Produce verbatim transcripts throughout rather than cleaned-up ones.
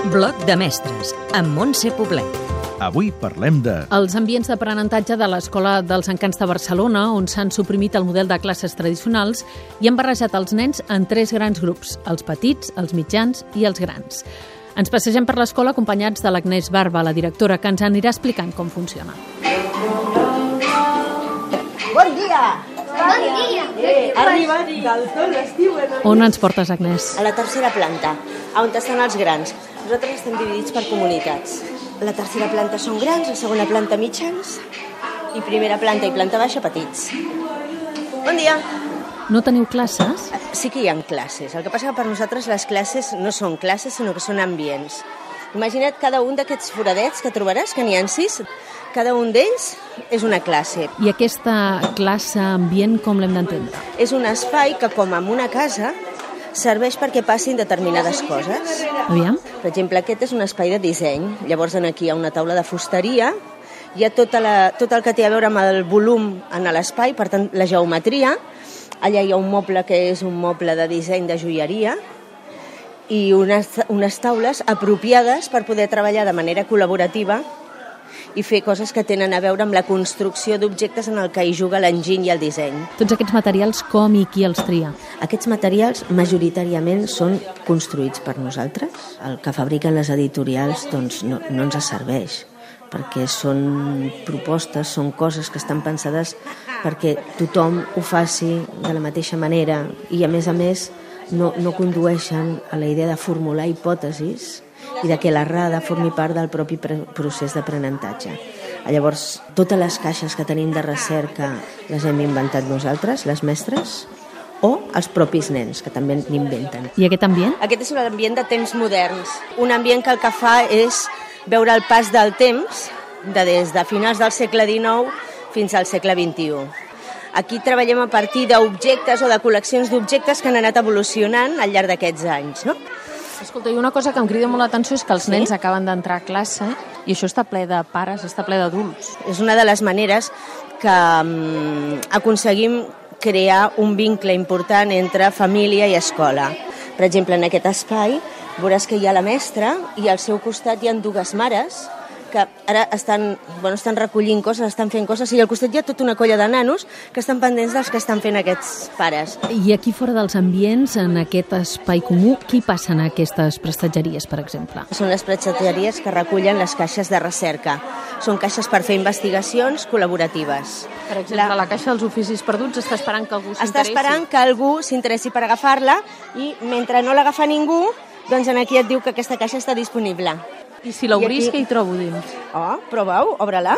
Bloc de mestres, amb Montse Poblet. Avui parlem de... Els ambients d'aprenentatge de l'Escola dels Encants de Barcelona, on s'han suprimit el model de classes tradicionals i han barrejat els nens en tres grans grups, els petits, els mitjans i els grans. Ens passegem per l'escola acompanyats de l'Agnès Barba, la directora, que ens anirà explicant com funciona. Bon dia! Bon dia! Eh, ha arribat del tot l'estiu. On ens portes, Agnès? A la tercera planta, on estan els grans. Nosaltres estem dividits per comunitats. La tercera planta són grans, la segona planta mitjans i primera planta i planta baixa petits. Bon dia! No teniu classes? Sí que hi ha classes. El que passa que per nosaltres les classes no són classes, sinó que són ambients. Imagina't cada un d'aquests foradets que trobaràs, que n'hi ha sis. Cada un d'ells és una classe. I aquesta classe ambient com l'hem d'entendre? És un espai que, com en una casa, serveix perquè passin determinades coses. Aviam. Per exemple, aquest és un espai de disseny. Llavors, aquí hi ha una taula de fusteria, hi ha tota la, tot el que té a veure amb el volum en l'espai, per tant, la geometria. Allà hi ha un moble que és un moble de disseny de joieria i unes, unes taules apropiades per poder treballar de manera col·laborativa i fer coses que tenen a veure amb la construcció d'objectes en el que hi juga l'enginy i el disseny. Tots aquests materials, com i qui els tria? Aquests materials majoritàriament són construïts per nosaltres. El que fabriquen les editorials doncs, no, no ens serveix, perquè són propostes, són coses que estan pensades perquè tothom ho faci de la mateixa manera i, a més a més, no, no condueixen a la idea de formular hipòtesis i de que l'errada formi part del propi procés d'aprenentatge. Llavors, totes les caixes que tenim de recerca les hem inventat nosaltres, les mestres, o els propis nens, que també n'inventen. I aquest ambient? Aquest és un ambient de temps moderns. Un ambient que el que fa és veure el pas del temps de des de finals del segle dinou fins al segle vint-i-u. Aquí treballem a partir d'objectes o de col·leccions d'objectes que han anat evolucionant al llarg d'aquests anys, no? Escolta, i una cosa que em crida molt l'atenció és que els Sí? nens acaben d'entrar a classe i això està ple de pares, està ple d'adults. És una de les maneres que um, aconseguim crear un vincle important entre família i escola. Per exemple, en aquest espai veuràs que hi ha la mestra i al seu costat hi ha dues mares que ara estan, bueno, estan recollint coses, estan fent coses, i al costat hi ha tota una colla de nanos que estan pendents dels que estan fent aquests pares. I aquí fora dels ambients, en aquest espai comú, qui passen a aquestes prestatgeries, per exemple? Són les prestatgeries que recullen les caixes de recerca. Són caixes per fer investigacions col·laboratives. Per exemple, la, la caixa dels oficis perduts està esperant que algú s'interessi. Està esperant que algú s'interessi per agafar-la i mentre no l'agafa ningú, doncs aquí et diu que aquesta caixa està disponible. I si l'obrís, aquí... què hi trobo dins? Oh, prova-ho, obre-la.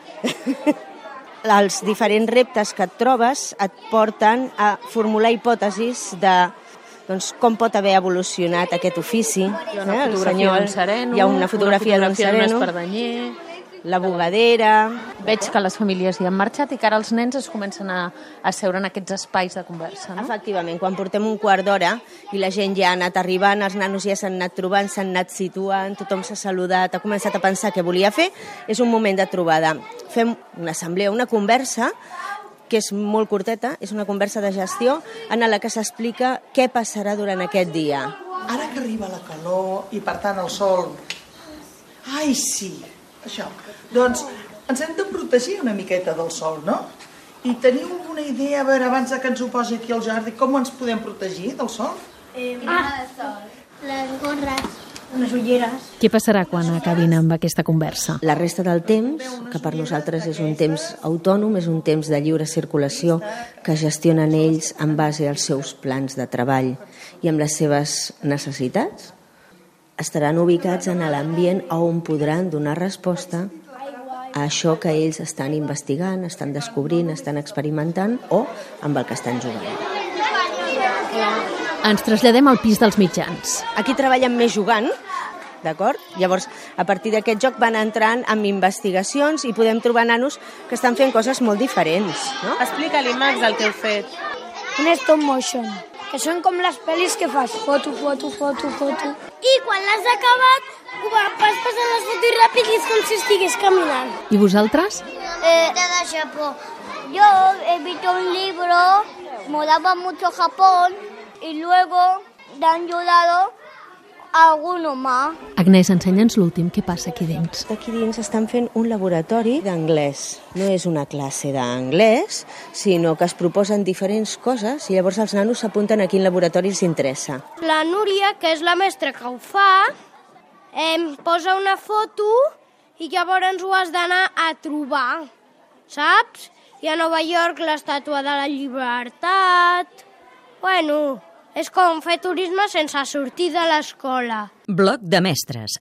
Els diferents reptes que et trobes et porten a formular hipòtesis de doncs, com pot haver evolucionat aquest ofici. Hi ha una eh? fotografia d'en Sereno, hi ha una fotografia, una d'en fotografia d'un Sereno, espardenyer, la bugadera. Veig que les famílies hi han marxat i que ara els nens es comencen a, a seure en aquests espais de conversa, no? Efectivament, quan portem un quart d'hora i la gent ja ha anat arribant, els nanos ja s'han anat trobant, s'han anat situant, tothom s'ha saludat, ha començat a pensar què volia fer, és un moment de trobada. Fem una assemblea, una conversa, que és molt curteta, és una conversa de gestió en la que s'explica què passarà durant aquest dia. Ara que arriba la calor i per tant el sol... Ai, sí, això. Doncs ens hem de protegir una miqueta del sol, no? I teniu alguna idea, a veure, abans que ens ho posi aquí al jardí, com ens podem protegir del sol? Eh, ah, les gorres, les ulleres. Què passarà quan acabin amb aquesta conversa? La resta del temps, que per nosaltres és un temps autònom, és un temps de lliure circulació que gestionen ells en base als seus plans de treball i amb les seves necessitats, estaran ubicats en l'ambient on podran donar resposta a això que ells estan investigant, estan descobrint, estan experimentant o amb el que estan jugant. Ens traslladem al pis dels mitjans. Aquí treballen més jugant, d'acord? Llavors, a partir d'aquest joc van entrant amb investigacions i podem trobar nanos que estan fent coses molt diferents, no? Explica-li, Max, el que heu fet. Un stop motion, que són com les pel·lis que fas foto, foto, foto, foto. I quan l'has acabat, vas passant les fotos ràpid i és com si estigués caminant. I vosaltres? Eh, de Japón. Yo he visto un libro, molaba mucho Japón, y luego le han ayudado algun home. Agnès, ensenya'ns l'últim. Què passa aquí dins? Aquí dins estan fent un laboratori d'anglès. No és una classe d'anglès, sinó que es proposen diferents coses i llavors els nanos s'apunten a quin laboratori els interessa. La Núria, que és la mestra que ho fa, em posa una foto i llavors ho has d'anar a trobar, saps? I a Nova York l'estàtua de la llibertat. Bueno, és com fer turisme sense sortir de l'escola. Bloc de mestres,